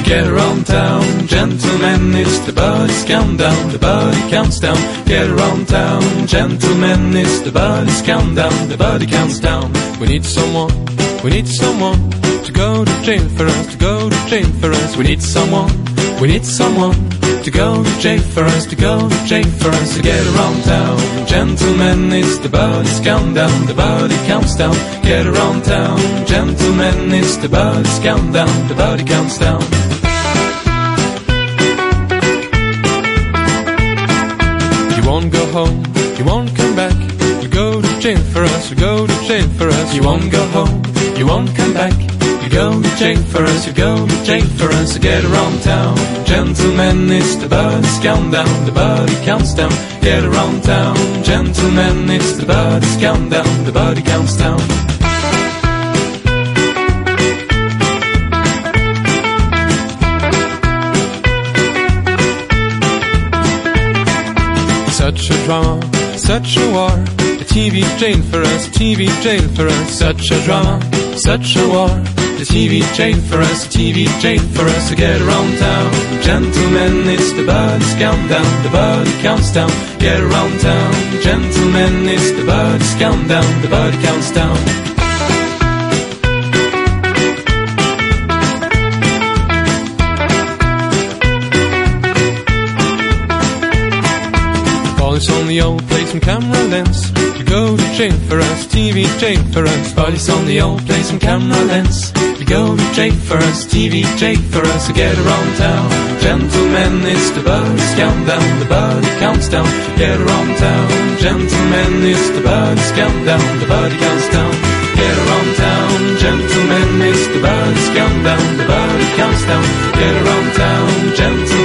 Get around town, gentlemen, it's the Buddy's countdown. The Buddy counts down. Get around town, gentlemen, it's the Buddy's countdown. The Buddy counts down. We need someone to go to jail for us, to go to jail for us. We need someone to go to jail for us, to go to jail for us. To get around town, gentlemen, it's the Buddy's countdown. The Buddy counts down. Get around town, gentlemen, it's the Buddy's countdown. The Buddy counts down. You won't go home, you won't come back. You go to jail for us, you go to jail for us. You won't go home, you won't come back. You go to jail for us, you go to jail for us. So get around town, gentlemen, it's the Buddy's countdown. The Buddy counts down. Get around town, gentlemen, it's the Buddy's countdown. The Buddy counts down. Such a drama, such a war. The TV jail for us, TV jail for us. Such a drama, such a war. The TV jail for us, TV jail for us. To get around town, gentlemen, it's the Buddy's countdown. The Buddy counts down. Get around town, gentlemen, it's the Buddy's countdown. The Buddy counts down. Police on the old play some camera lens. You go to jail for us, TV jail for us. Police on the old play some camera lens. You go to jail for us, TV jail for us. To get around town, gentlemen, it's the Buddy's countdown. The Buddy counts down. Get around town, gentlemen, it's the Buddy's countdown. The Buddy counts down. Get around town, gentlemen, it's the Buddy's countdown. The Buddy counts down. Get around town, gentlemen.